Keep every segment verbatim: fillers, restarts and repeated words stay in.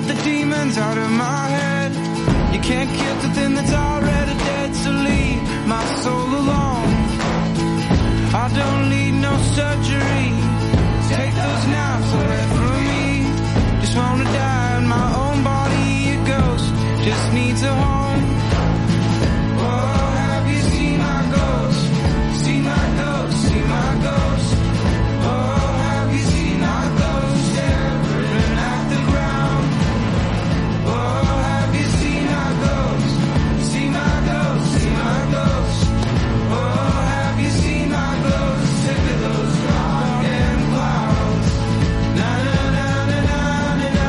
let the demons out of my head. You can't kill the thing that's already dead, so leave my soul alone. I don't need no surgery. Take those knives away from me. Just wanna die in my own body. A ghost just needs a home. Oh, have you seen my ghost? Seen my ghost, seen my ghost. Oh, have you seen my ghost staring at the ground? Oh, have you seen my ghost? See my ghost, see my ghost. Oh, have you seen my ghost? Sick of those rockin' clouds. Na na na na na na na.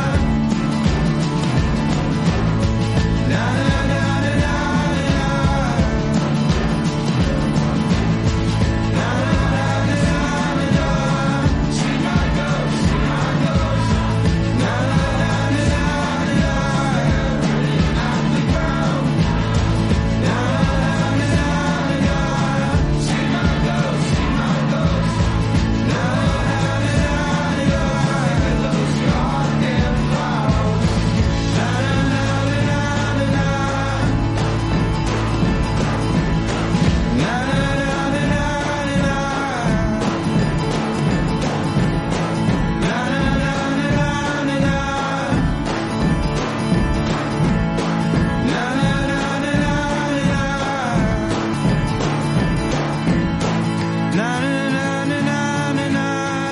Na na na na na na. Na na na na na na. See my ghost, see my ghost. Na na na na na na. Staring at the ground. Na na na na na. See my ghost, see my ghost. Na na na na na. Those rockin' clouds. Na na na na na na. Na na na na na na. Na na na na na na. Na na na na na na. Na na na na na na.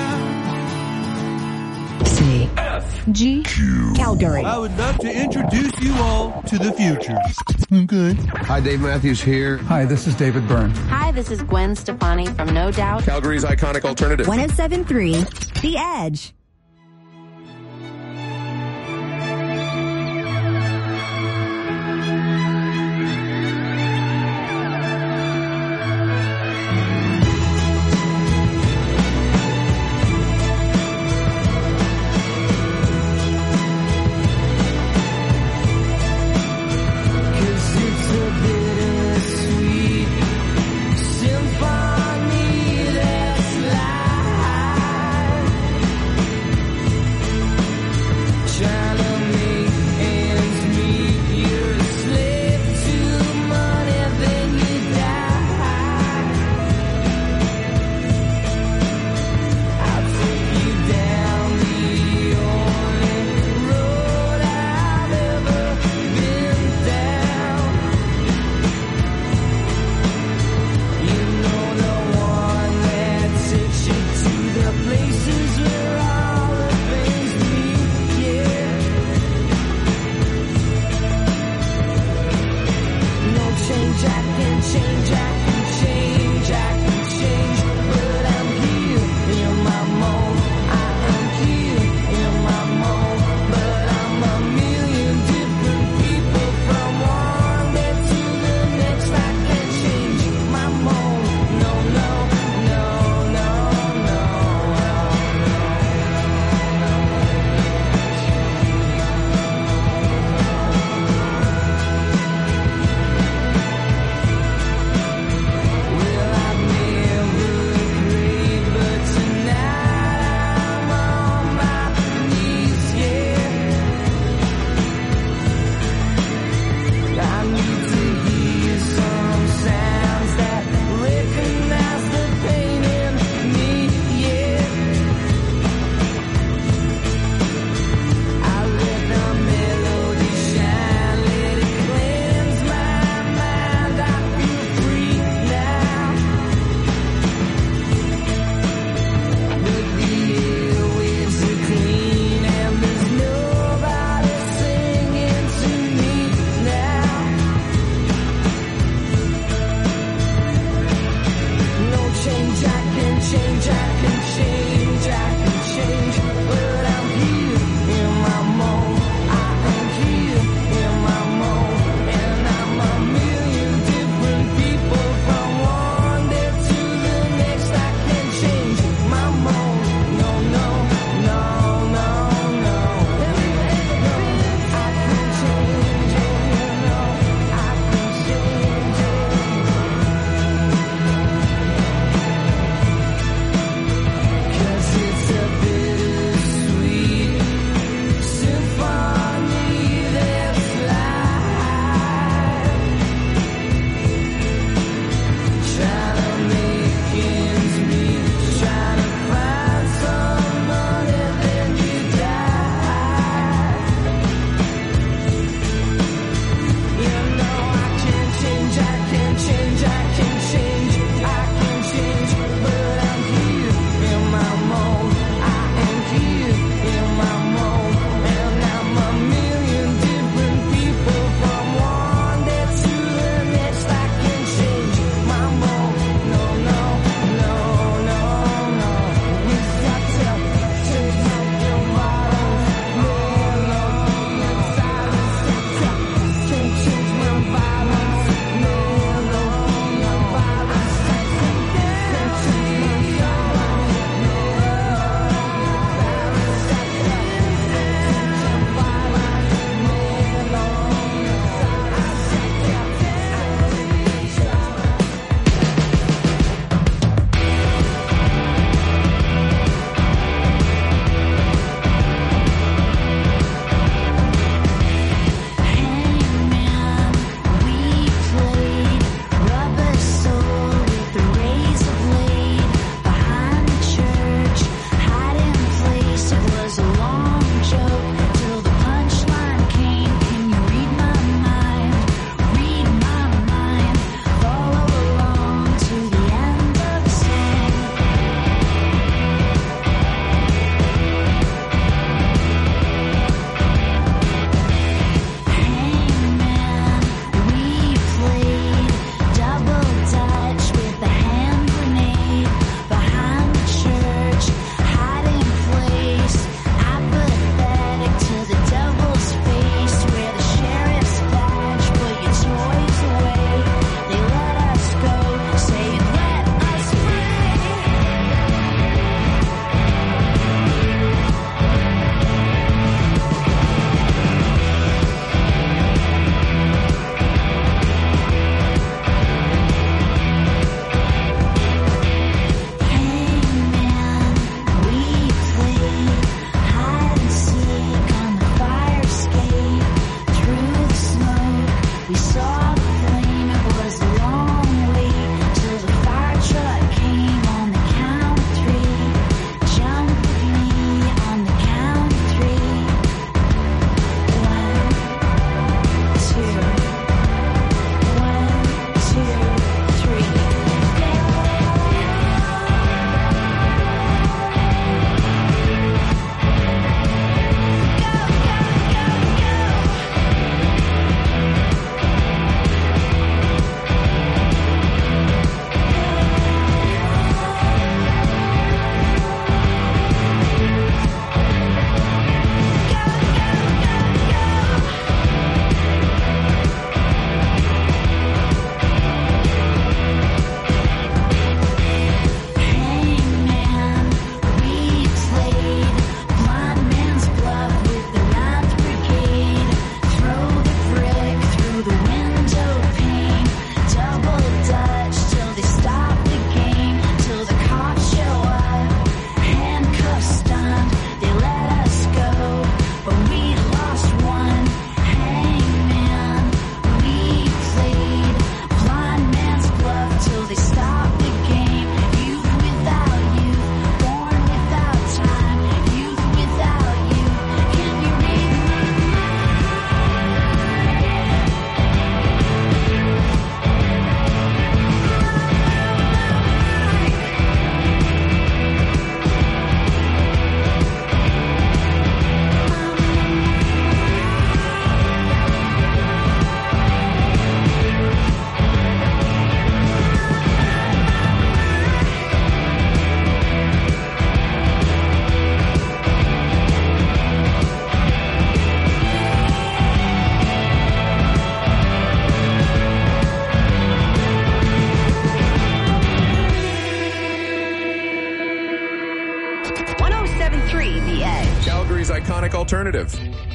C G Calgary. I would love to introduce you all to the future. Okay. Hi, Dave Matthews here. Hi, this is David Byrne. Hi, this is Gwen Stefani from No Doubt. Calgary's iconic alternative. one oh seven point three The Edge. Cause it's a bittersweet symphony that's life. country's iconic alternative.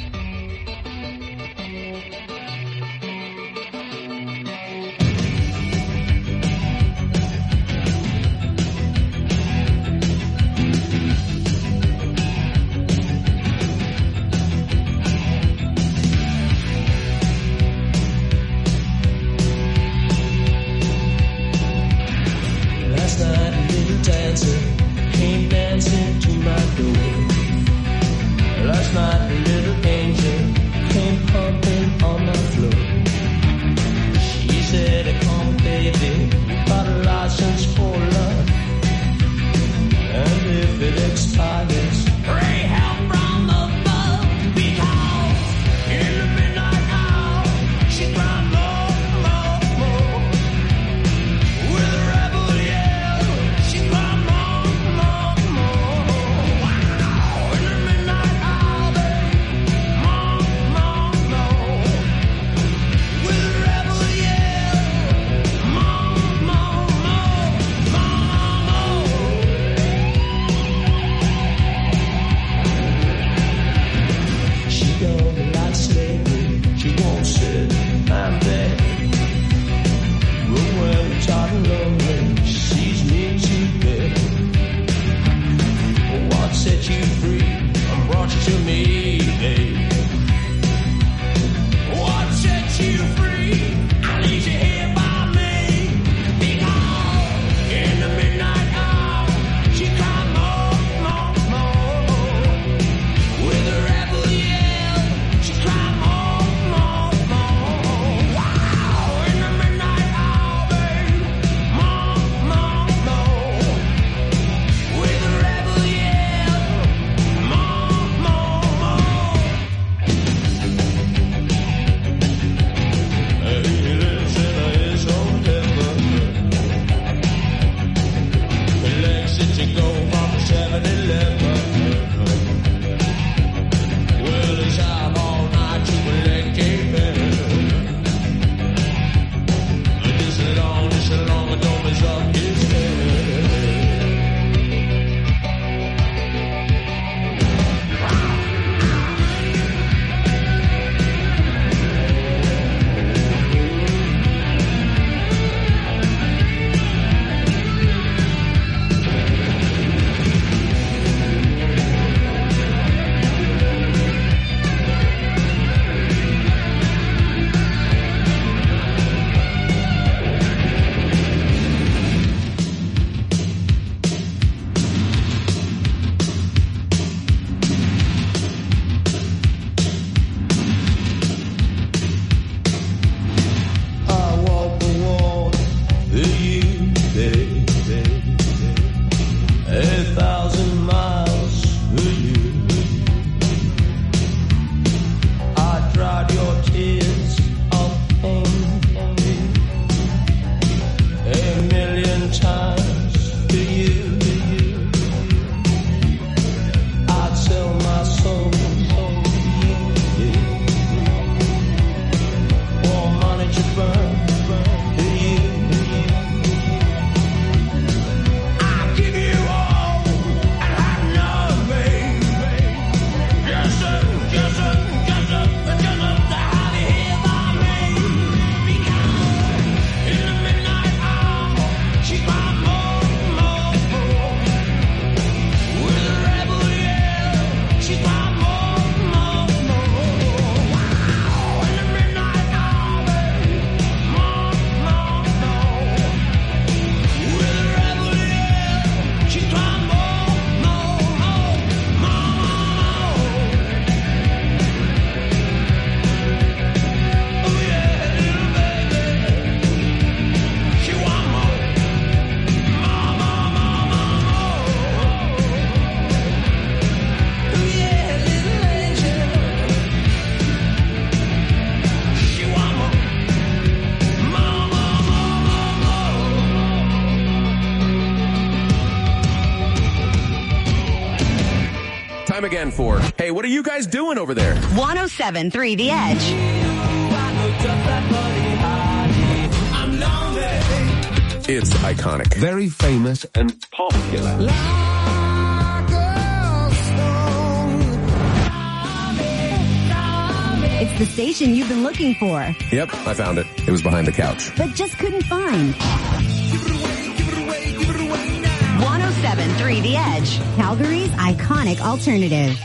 Time again for, hey, what are you guys doing over there? one oh seven point three The Edge. It's iconic. Very famous and popular. Like a stone, It's the station you've been looking for, Yep, I found it. It was behind the couch. but just couldn't find. one oh seven point three The Edge, Calgary's iconic alternative.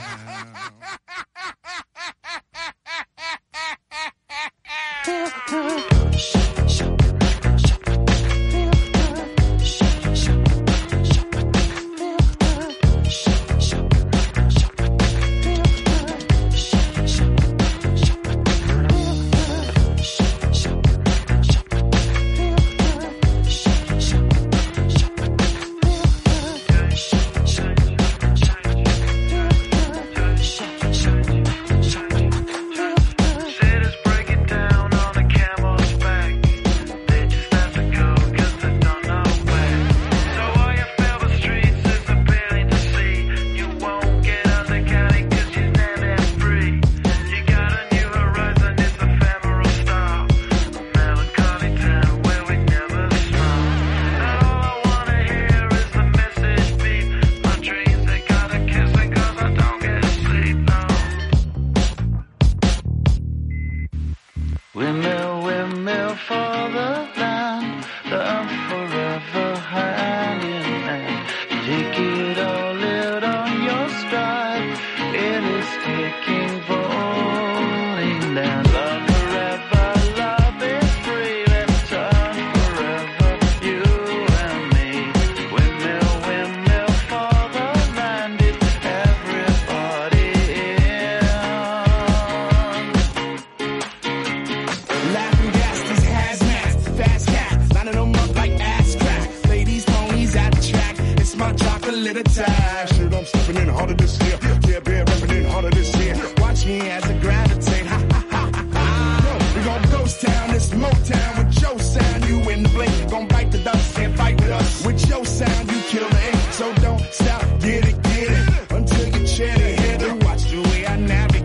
Windmill, windmill for the land, love forever hand in hand. Take it all, live on your stride. It is taking falling down. Love forever, love is free. Let's turn forever, you and me. Windmill, windmill for the land, is everybody in. Laughing gas, these hazmats, fast cats, lining them up like ass crack. Ladies, ponies at the track, it's my chocolate attack. Shit, I'm stepping in harder this year. Yeah, bear repping in harder this year. Watch me as I gravitate. Ha ha ha ha ha. Yo, we gon' ghost town, this Motown with your sound. You in the blink, gon' bite the dust, can't fight with us. With your sound, you kill the ink, so don't stop, get it, get it, until you chat it, hit it. Watch the way I navigate.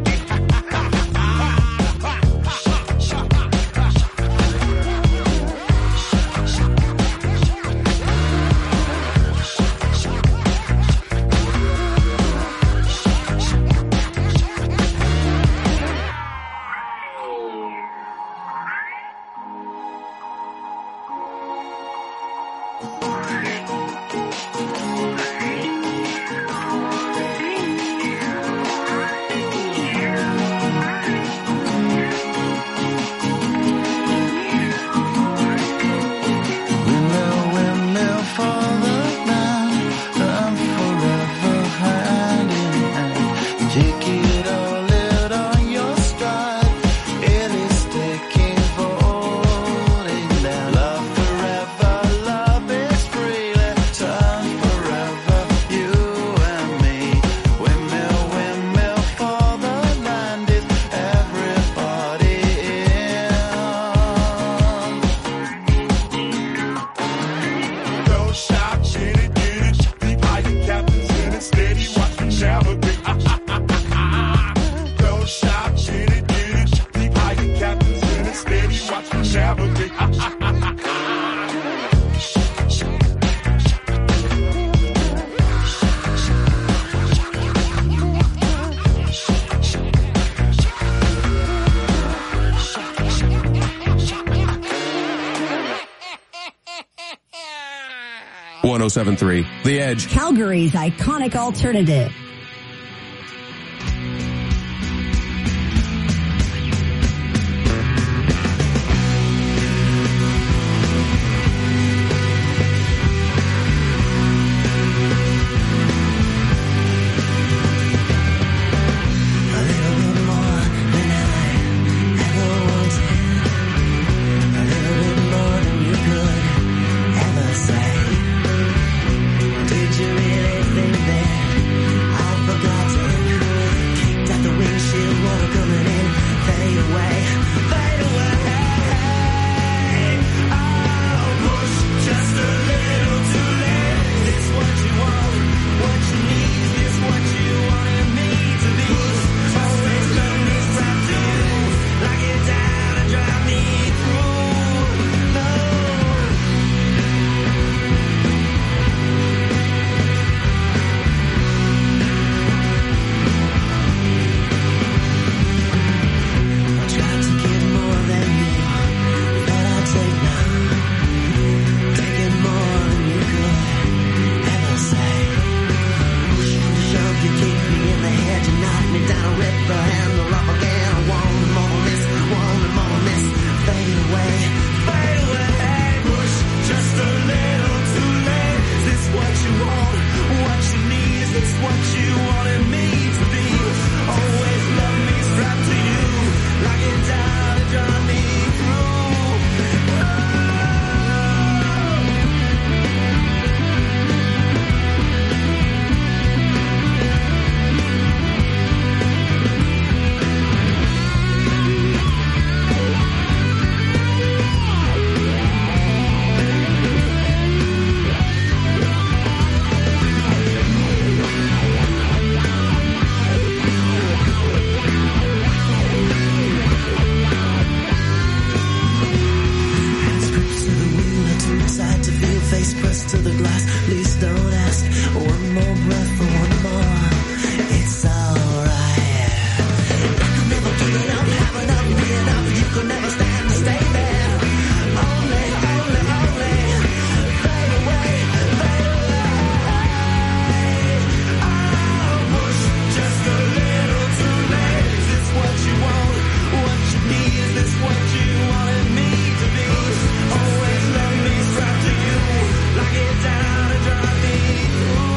Windmill, windmill for the land, love forever hand in hand. Take it all, live on your stride. It is taking falling down. Love forever, love is free. Let's turn forever, you and me. Windmill, windmill for the land, is everybody in. Go shop, get it, get it. Deep hiding captains in it, steady, watch me navigate. Go shop, get it, get it. Deep hiding captains in it, steady, watch me navigate. one oh seven point three The Edge. Calgary's iconic alternative. A little bit more than I ever wanted. A little bit more than you could ever say. Did you really think that I of the glass. Please don't ask. One more breath for one more. It's alright. I could never give it up, have enough, be enough. You could never stand to stay there. Only, only, only. Fade away, fade away. I was just a little too late. Is this what you want? What you need? Is this what you wanted me to be? Always let me strap to you. Lock it down and drive me through.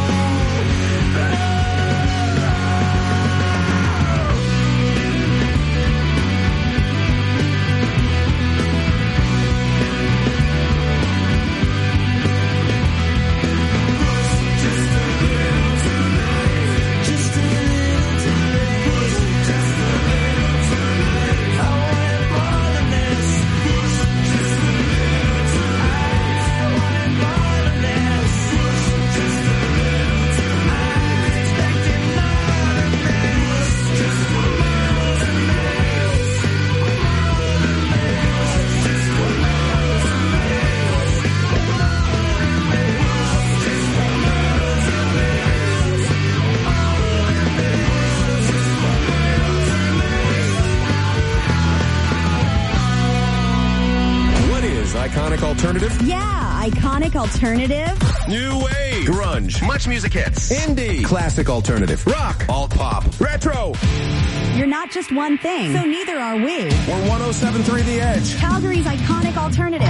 Iconic alternative? Yeah, iconic alternative. New wave. Grunge. Much music hits. Indie. Classic alternative. Rock. Alt pop. Retro. You're not just one thing, so neither are we. We're one oh seven point three The Edge. Calgary's iconic alternative.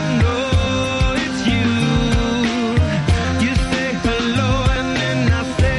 I say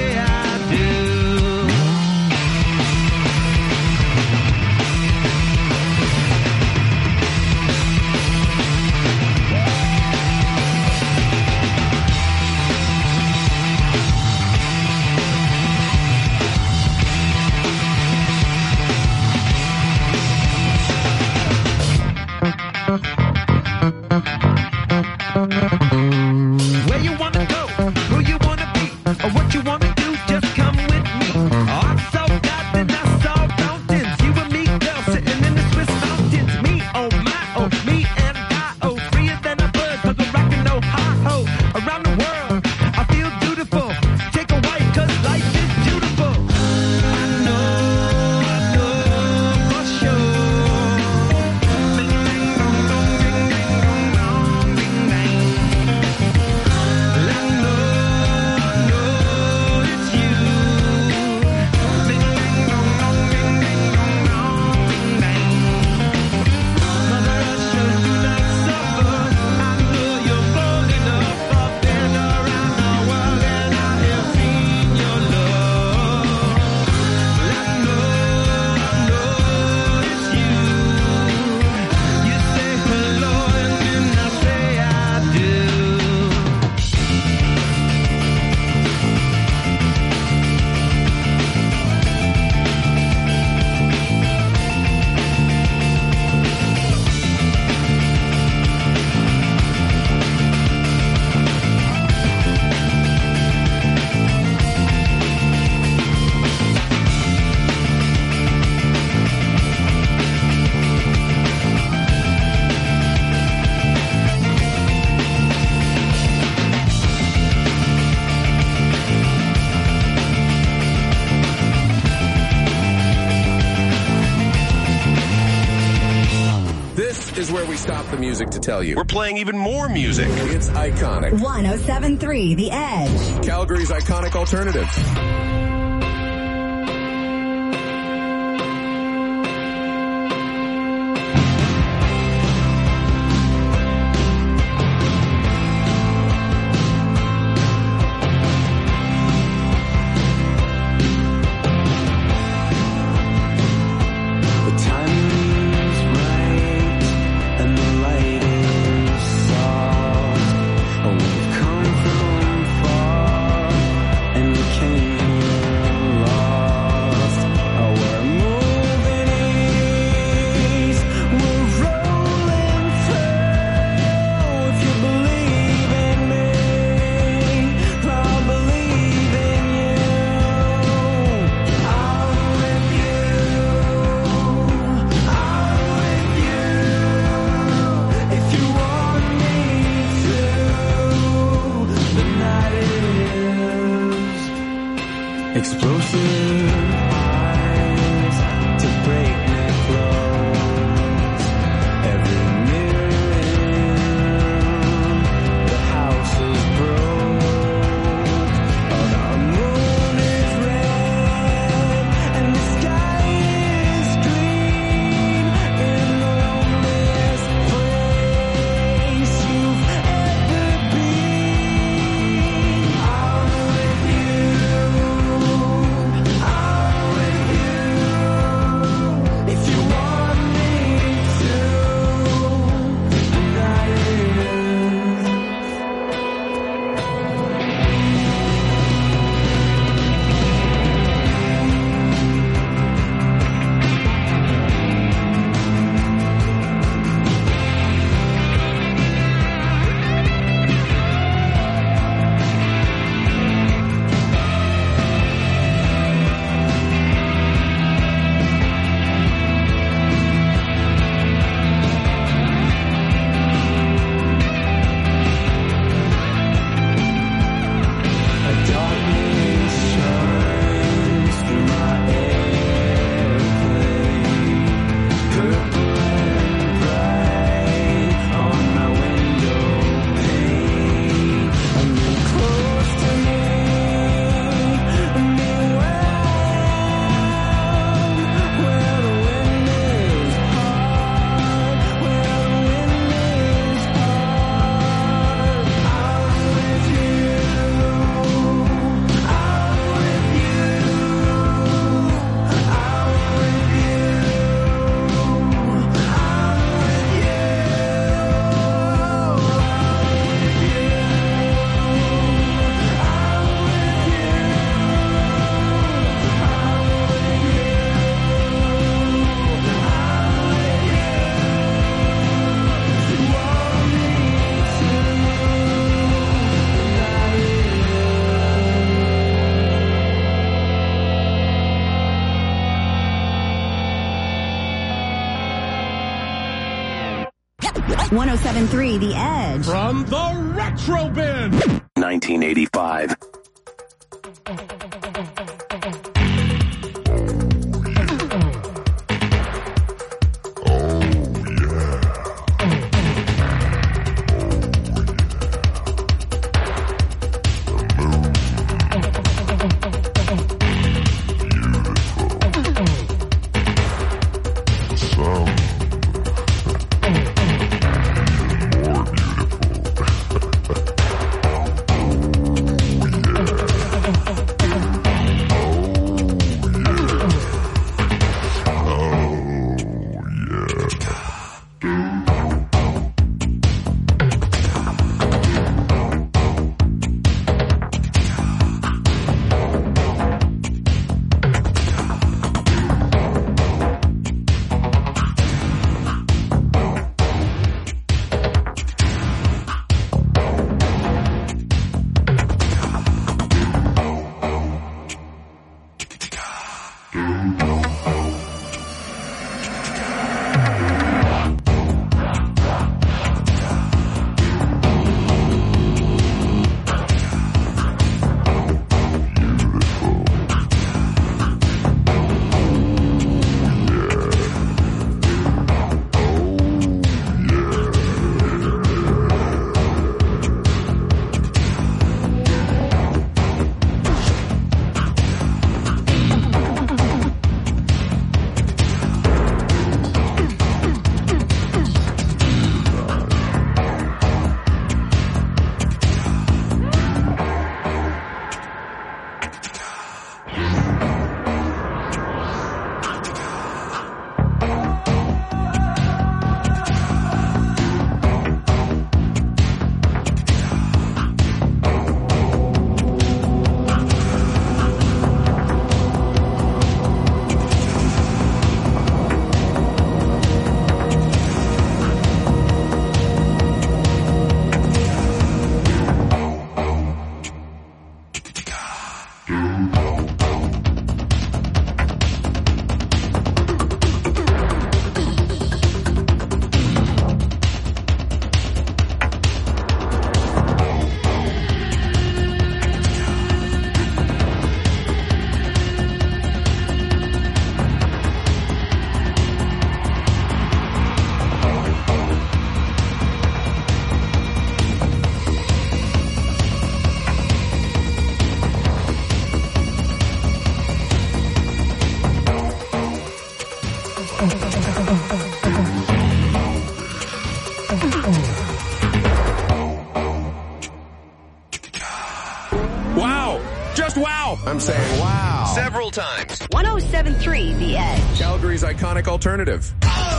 Here's where we stop the music to tell you. We're playing even more music. It's iconic. one oh seven point three The Edge. Calgary's iconic alternatives. one oh seven point three The Edge. From the Retro Bin. nineteen eighty-five. More beautiful. Wow. Just wow. I'm saying wow. Several times. one oh seven point three The Edge. Calgary's iconic alternative.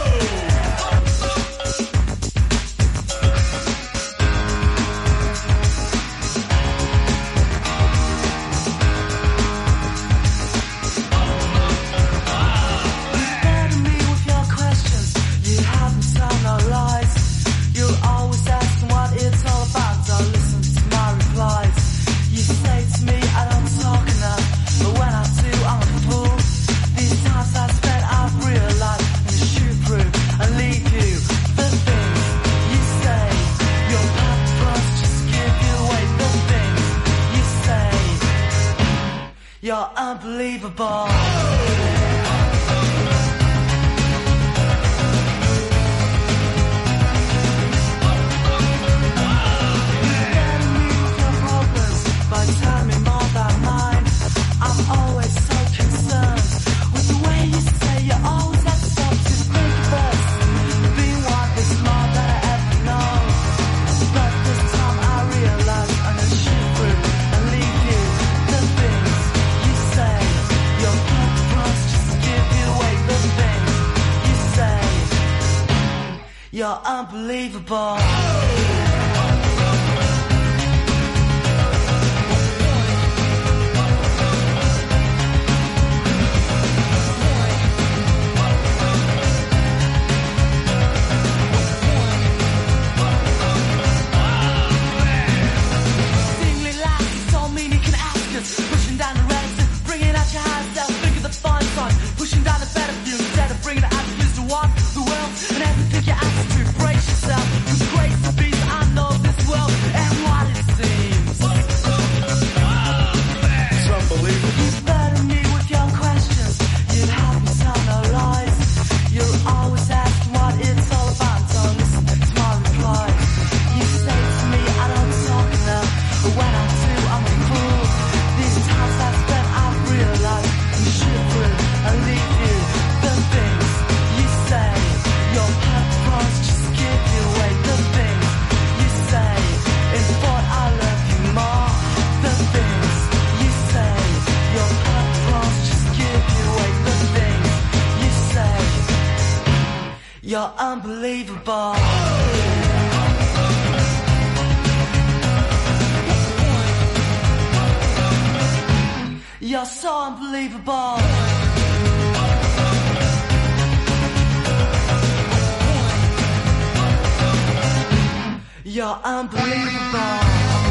You're unbelievable. You're unbelievable. You're unbelievable. You're so unbelievable. You're unbelievable.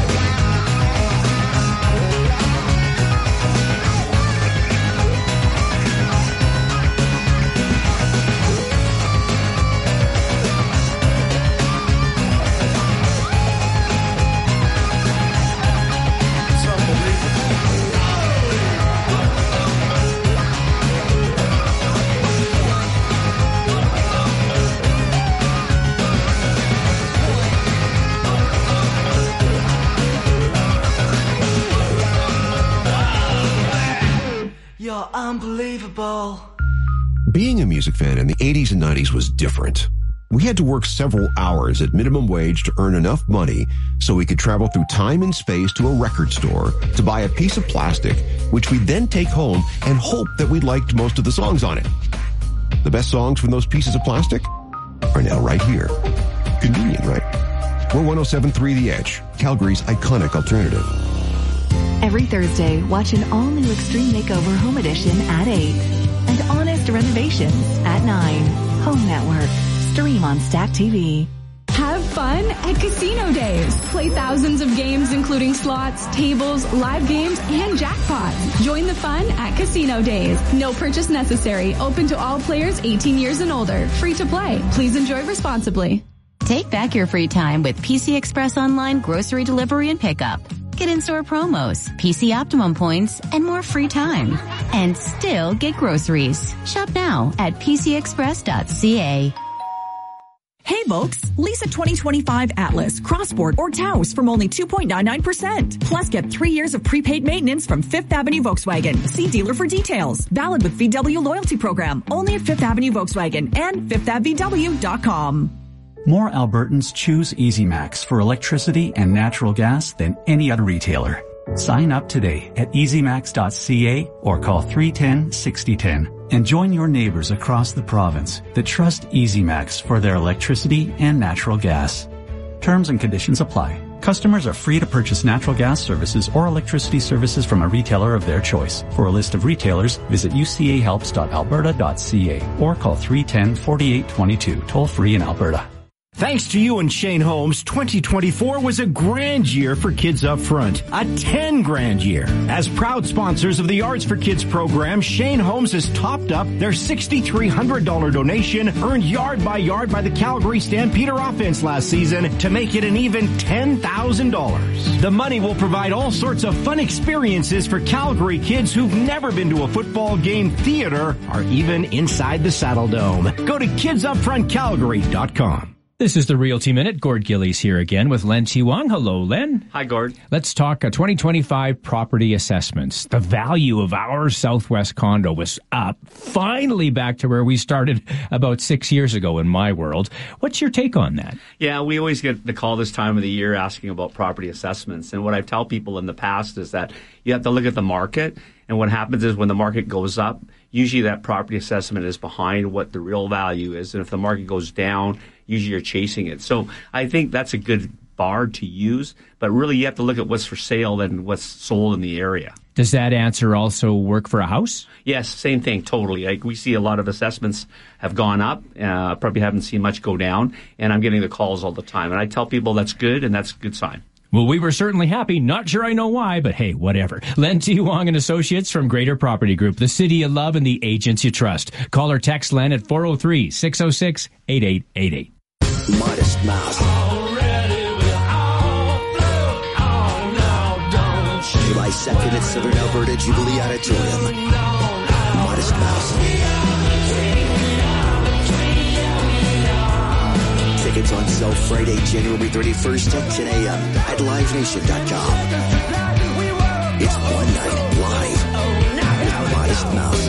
You're unbelievable. Being a music fan in the eighties and nineties was different. We had to work several hours at minimum wage to earn enough money so we could travel through time and space to a record store to buy a piece of plastic, which we'd then take home and hope that we liked most of the songs on it. The best songs from those pieces of plastic are now right here. Convenient, right? We're one oh seven point three The Edge, Calgary's iconic alternative. Every Thursday, watch an all-new Extreme Makeover Home Edition at eight. And Honest Renovations at nine. Home Network. Stream on Stack T V. Have fun at Casino Days. Play thousands of games including slots, tables, live games, and jackpots. Join the fun at Casino Days. No purchase necessary. Open to all players eighteen years and older. Free to play. Please enjoy responsibly. Take back your free time with P C Express Online grocery delivery and pickup. Get in-store promos, P C Optimum points, and more free time. And still get groceries. Shop now at p c express dot c a. Hey folks, lease a twenty twenty-five Atlas, Crossport, or Taos from only two point nine nine percent. Plus get three years of prepaid maintenance from Fifth Avenue Volkswagen. See dealer for details. Valid with V W loyalty program. Only at Fifth Avenue Volkswagen and fifth ave v w dot com. More Albertans choose EasyMax for electricity and natural gas than any other retailer. Sign up today at easy max dot c a or call three one zero, six zero one zero and join your neighbors across the province that trust EasyMax for their electricity and natural gas. Terms and conditions apply. Customers are free to purchase natural gas services or electricity services from a retailer of their choice. For a list of retailers, visit u c a helps dot alberta dot c a or call three one zero, four eight two two, toll free in Alberta. Thanks to you and Shane Holmes, twenty twenty-four was a grand year for Kids Up Front. A ten grand year. As proud sponsors of the Arts for Kids program, Shane Holmes has topped up their six thousand three hundred dollars donation earned yard by yard by the Calgary Stampeder offense last season to make it an even ten thousand dollars. The money will provide all sorts of fun experiences for Calgary kids who've never been to a football game, theater, or even inside the Saddle Dome. Go to kids up front calgary dot com. This is the Realty Minute. Gord Gillies here again with Len T. Wong. Hello, Len. Hi, Gord. Let's talk uh, twenty twenty-five property assessments. The value of our Southwest condo was up, finally back to where we started about six years ago in my world. What's your take on that? Yeah, we always get the call this time of the year asking about property assessments. And what I've told people in the past is that you have to look at the market. And what happens is when the market goes up, usually that property assessment is behind what the real value is. And if the market goes down, usually you're chasing it. So I think that's a good bar to use. But really you have to look at what's for sale and what's sold in the area. Does that answer also work for a house? Yes, same thing, totally. Like we see a lot of assessments have gone up. Uh, probably haven't seen much go down. And I'm getting the calls all the time. And I tell people that's good, and that's a good sign. Well, we were certainly happy. Not sure I know why, but hey, whatever. Len T. Wong and Associates from Greater Property Group, the city you love and the agents you trust. Call or text Len at four oh three, six oh six, eight eight eight eight. Modest Mouse. July second at Southern Alberta Jubilee Auditorium. Modest Mouse. Tickets on sale Friday, January thirty-first at ten a.m. at live nation dot com. It's one night live with Modest Mouse.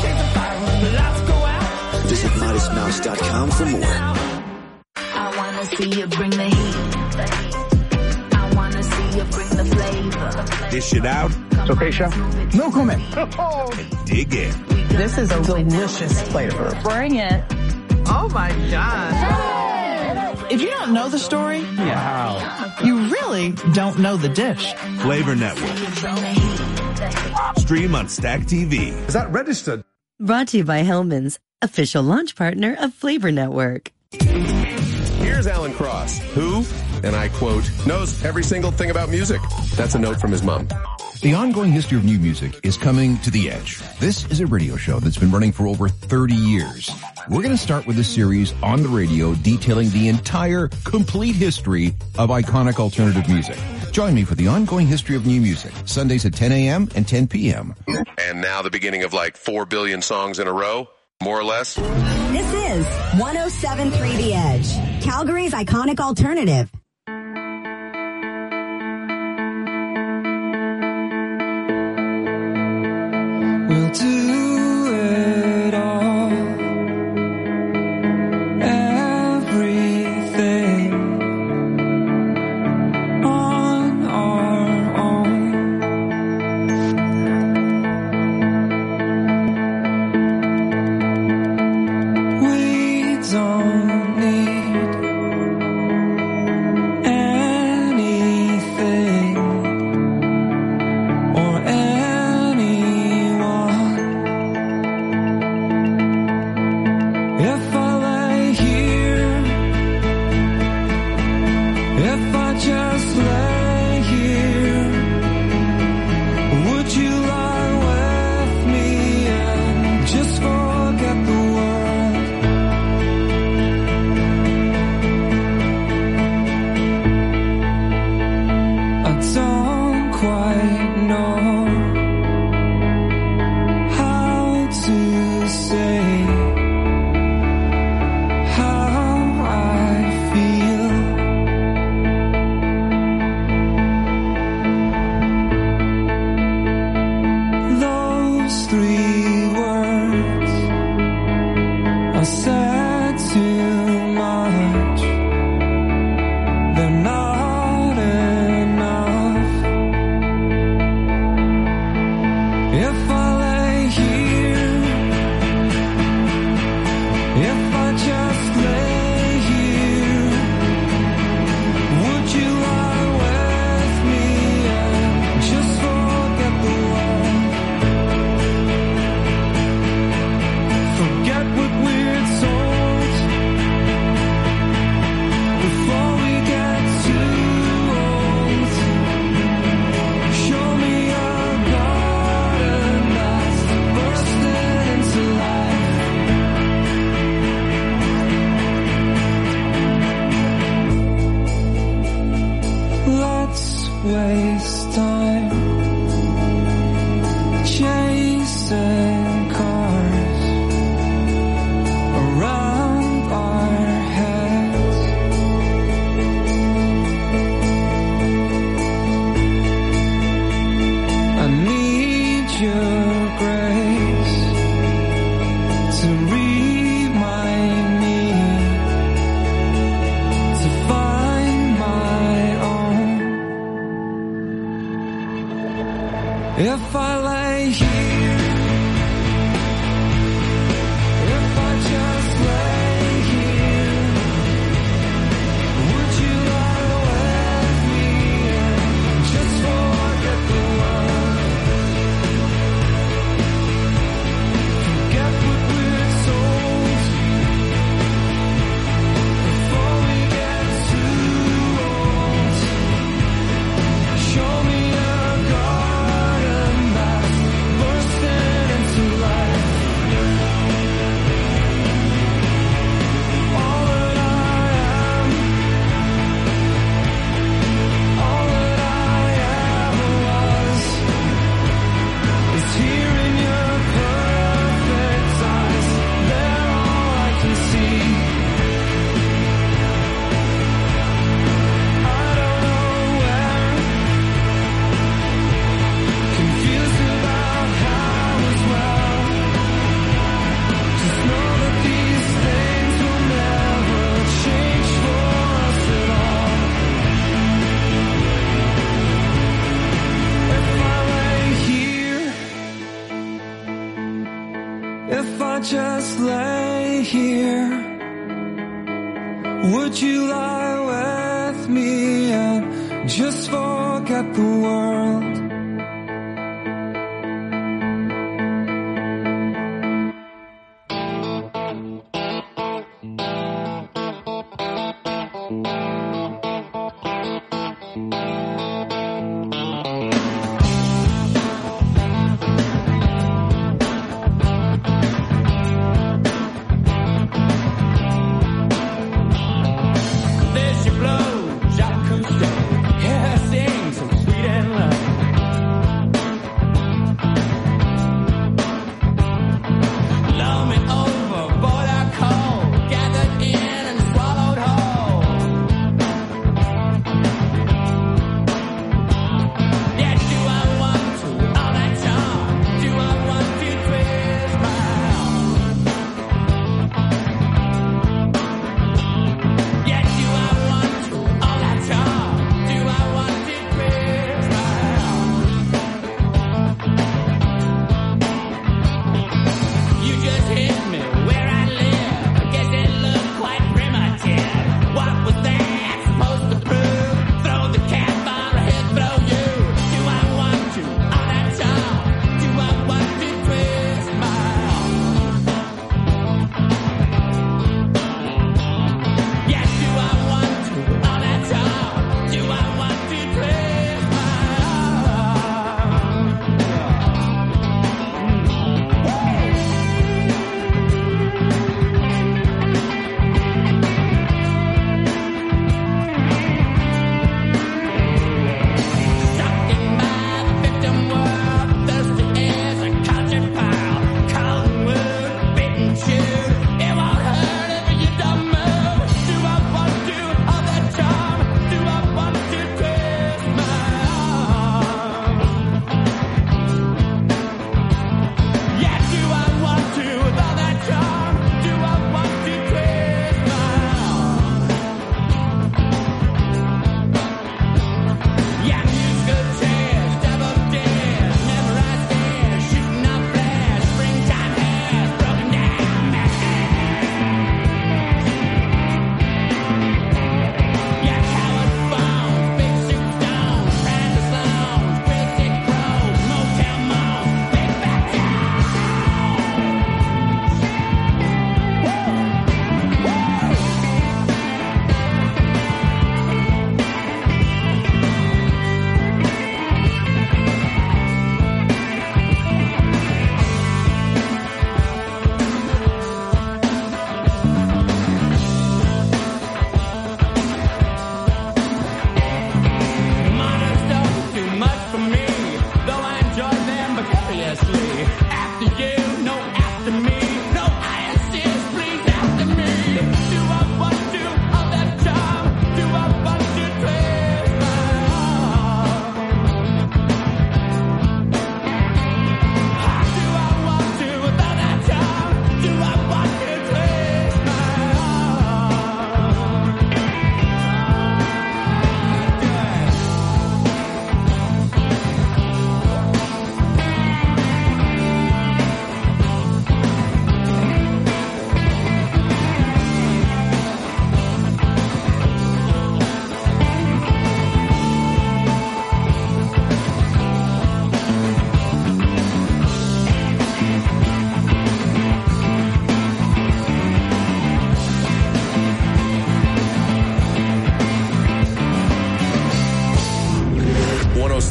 Visit modest mouse dot com for more. I wanna see you bring the heat. I wanna see you bring the flavor. Dish it out. It's okay, chef. No comment. And dig in. This is a delicious flavor. Bring it. Oh my God. If you don't know the story, wow, you really don't know the dish. Flavor Network. Stream on Stack T V. Is that registered? Brought to you by Hellman's, official launch partner of Flavor Network. Here's Alan Cross, who, and I quote, knows every single thing about music. That's a note from his mom. The ongoing history of new music is coming to the edge. This is a radio show that's been running for over thirty years. We're going to start with a series on the radio detailing the entire, complete history of iconic alternative music. Join me for the ongoing history of new music, Sundays at ten a.m. and ten p.m. And now the beginning of like four billion songs in a row, more or less. This is one oh seven point three The Edge, Calgary's iconic alternative. We'll do it all, everything on our own. We don't need lay here, if I just lay here, would you lie with me and just forget the world? Forget what we're told before we get too old. Show me a garden that's bursting into life. All that I am, all that I ever was, is here in your perfect eyes. They're all I can see. I don't know where, confused about how as well. Just know that these things will never change for us at all. If I lay here, if I just lay here, would you lie with me and just forget the world? There she blows, Jacques Cousteau. Hear her sing so sweet and low. Blow me over, border cold, gathered in and swallowed whole. Yeah, do I want to, all that charm? Do I want to twist my arm? Yeah, do I want to, all that charm? Do I want to twist my arm? You just hit me where I live. I guess it looked quite primitive. What was that supposed to prove? Throw the cat on her head, throw you. Do I want to, all that charm? Do I want to twist my arm? Yeah, do I want to, all that charm? Do I want to twist my arm? Shocking by the victim world, thirsty as a cultured pile. Cold wood, bitten chewed, it won't hurt if you don't move. Do I want to, all that charm? Do I want to twist my arm? Yeah, do I want to, with all that charm? Do I want to twist my arm? Yeah, musical chairs, double dares, memorized stairs, shooting up flares, springtime hairs, broken down man. Yeah, coward bones, big soup stones, Francis Loans, cryptic crows, motel moans, big fat towns. Modern stuff too much for me, though I enjoy them vicariously. After you, no after me, no I insist, please after me. Do I want to, all that charm? Do I want to twist my arm? Do I want to, with all that charm? Do I want to twist my arm? Do it.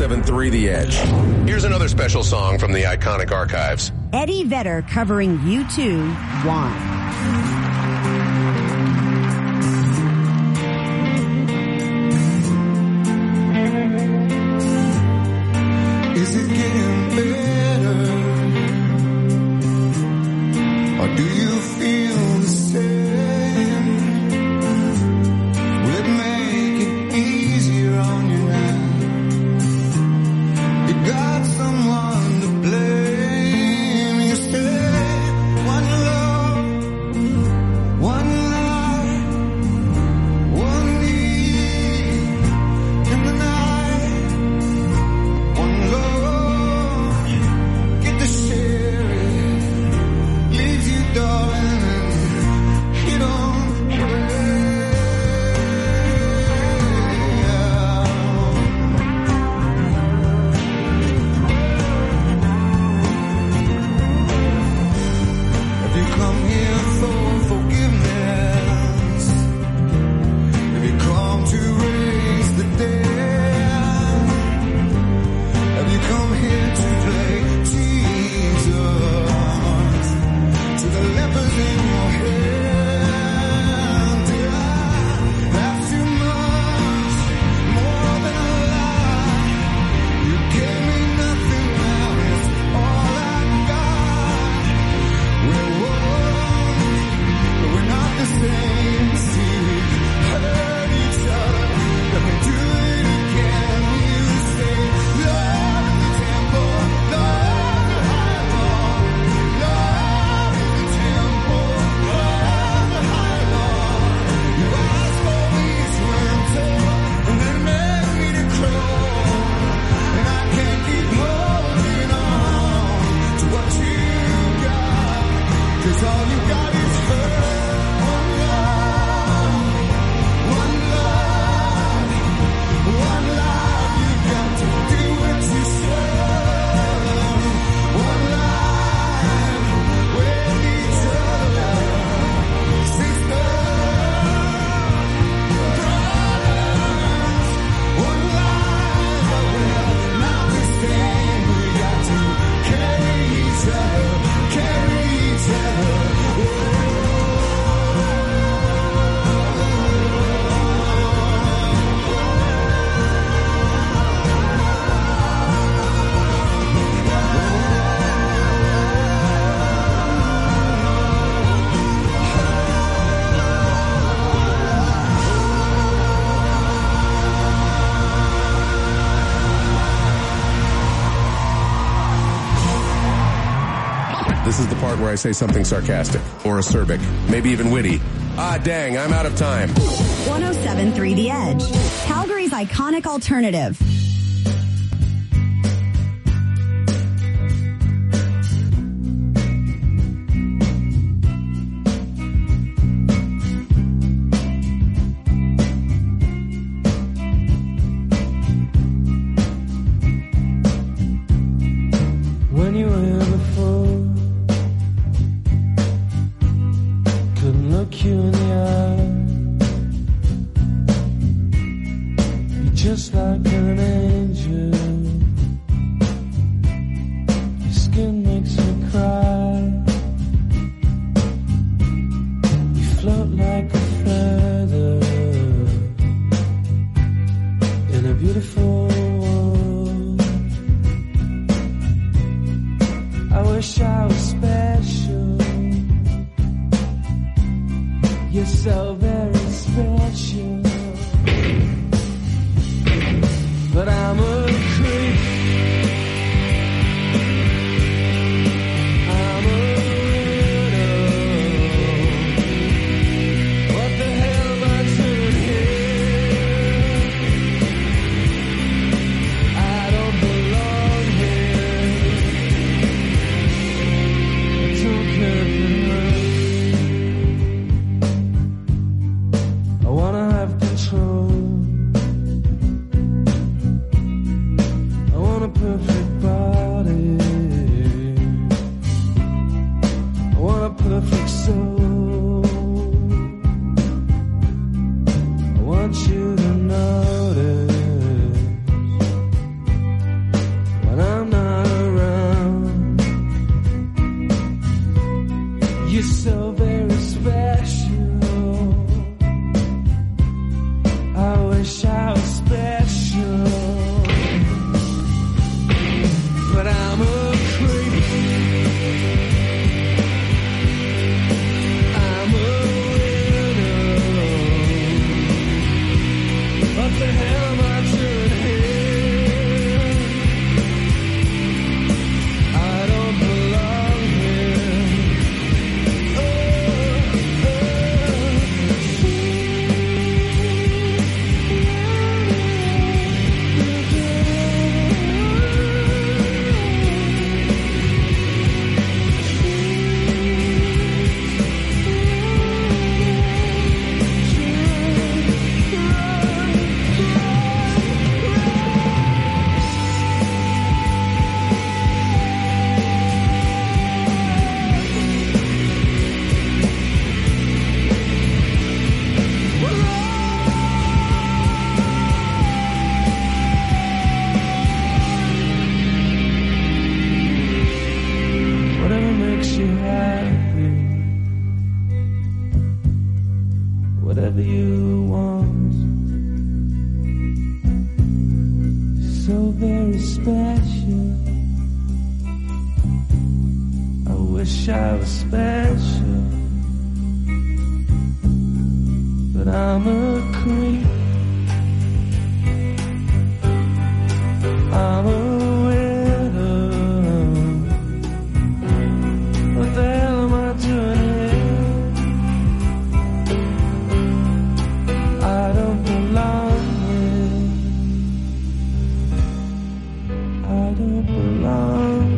seven point three The Edge. Here's another special song from the iconic archives. Eddie Vedder covering U two, One. Is it getting better? Or do you feel the same? Will it make it easier on you now? You got someone to blame. You say one love, one life, one need in the night, one love. Get to share it, leaves you darling, and you don't Have you come here for forgiveness? Have you come to raise the dead? Have you come here to play Jesus to the lepers in your hand? Yeah, that's too much, more than a lie. You gave me nothing, now it's all I got. We're one, but we're not the same. See, we hurt each other. Let me do it again. You say, love is the temple, love the high law. Love is the temple, love the high law. You ask for me to enter, and then make me to crawl. And I can't keep holding on to what you got, 'cause all you got is hurt. One love, one love, one life. You got to do what you said. One life with each other, sisters, brothers. One life, but we're not the same. We got to carry each other, carry each other. This is the part where I say something sarcastic or acerbic, maybe even witty. Ah, dang, I'm out of time. one oh seven point three The Edge, Calgary's iconic alternative. When you were here before, couldn't look you in the eye. You're just like an angel. Your skin makes me cry. You float like a feather in a beautiful world. I wish I was special. You're so very special. But I'm a creep. I'm a widow. What the hell am I doing here? I don't belong here. I don't care for her. I wanna have control. wish I was special, but I'm a creep. I'm a widow. What the hell am I doing here? I don't belong here. I don't belong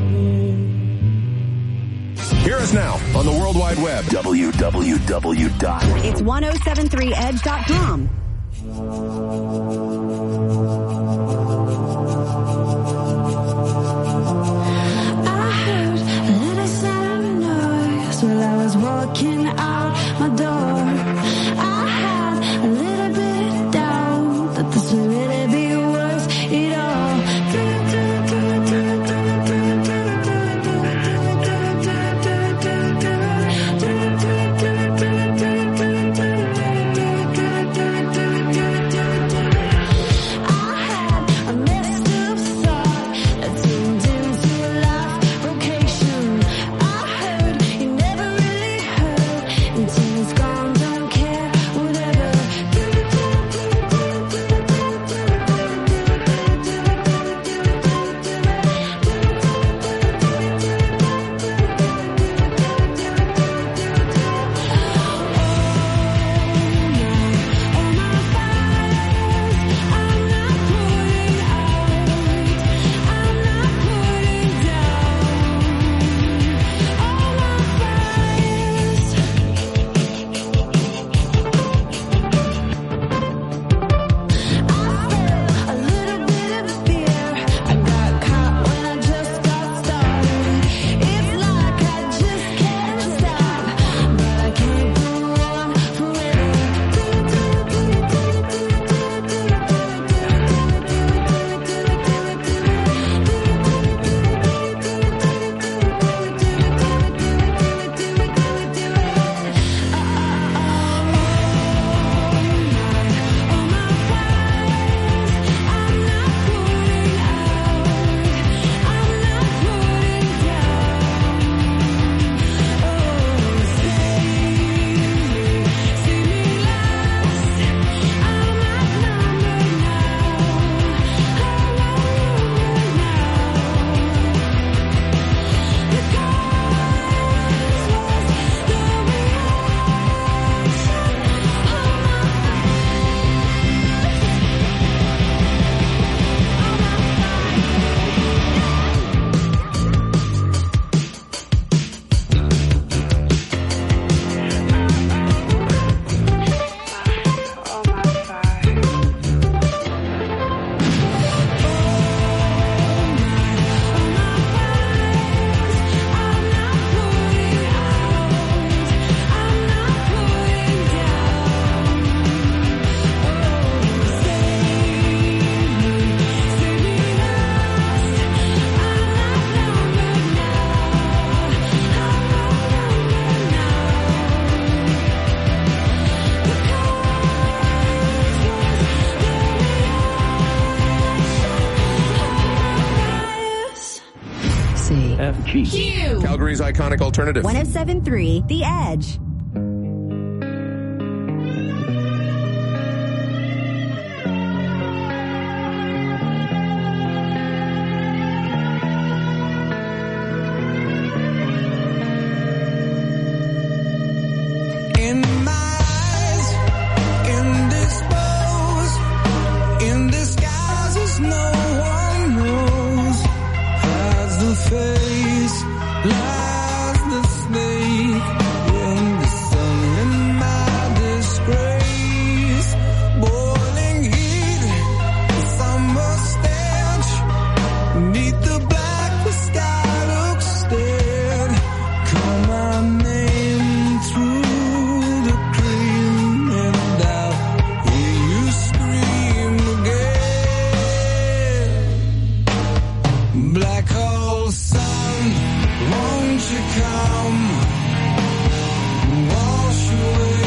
here. Hear us now on the World Wide Web. w w w dot It's ten seventy-three edge dot com. While I was walking out my door, I had a little bit of doubt that this would really be worth it all. I had a messed up thought that turned into a life vocation. I heard you never really heard until it's gone, don't care, whatever. A little bit of fear, I got caught when I just got started. It's like I just can't stop, but I can't go on forever. F G. Calgary's iconic alternative. ten seventy-three The Edge. In my eyes, indisposed, in disguises no one knows, hides the face, lies the snake, in the sun, in my disgrace, boiling heat, the summer stench, beneath the black, the sky looks dead, call my name through black hole sun, won't you come wash away